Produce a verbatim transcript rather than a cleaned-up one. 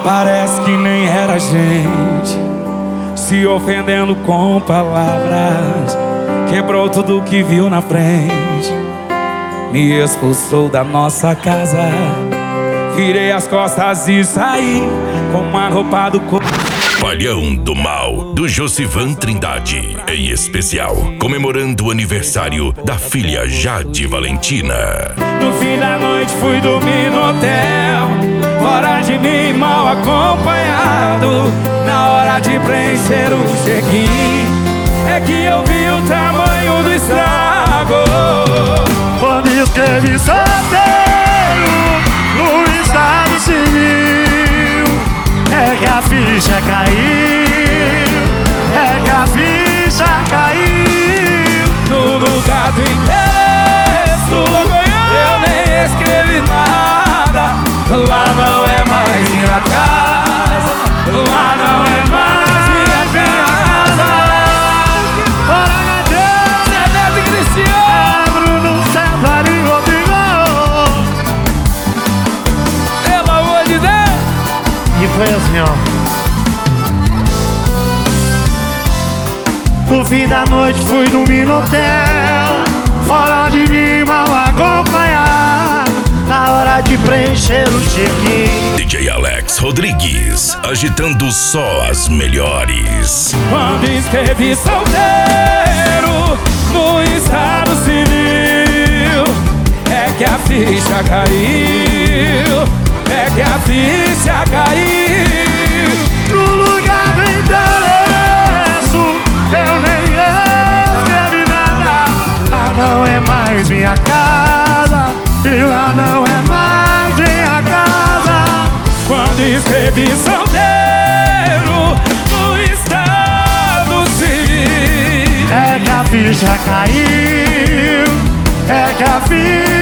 Parece que nem era gente, se ofendendo com palavras. Quebrou tudo que viu na frente, me expulsou da nossa casa. Virei as costas e saí com uma roupa do corpo. Palhão do Mal, do Josivan Trindade, em especial, comemorando o aniversário da filha Jade Valentina. No fim da noite fui dormir no hotel, fora de mim, mal acompanhado. Na hora de preencher o check-in, é que eu vi o tamanho do estrago. Quando escrevi solteiro no estado civil, é que a ficha caiu, é que a ficha caiu. No lugar do endereço, eu nem escrevi nada. Lá não é mais minha casa, lá não é mais minha casa. Bora, Deus, Zé Neto e Cristiano, Bruno César e Rodrigo. pelo amor de Deus. E foi assim, ó. No fim da noite fui dormir no hotel, fora de mim, mal acompanhado. Na hora de preencher o check-in, D J Alex Rodrigues, agitando só as melhores. Quando escrevi solteiro no estado civil, é que a ficha caiu, é que a ficha caiu. no lugar do endereço, eu nem escrevi nada. Lá não é mais minha casa, e lá não é mais minha casa. Quando escrevi solteiro no estado civil, É que a ficha caiu, é que a ficha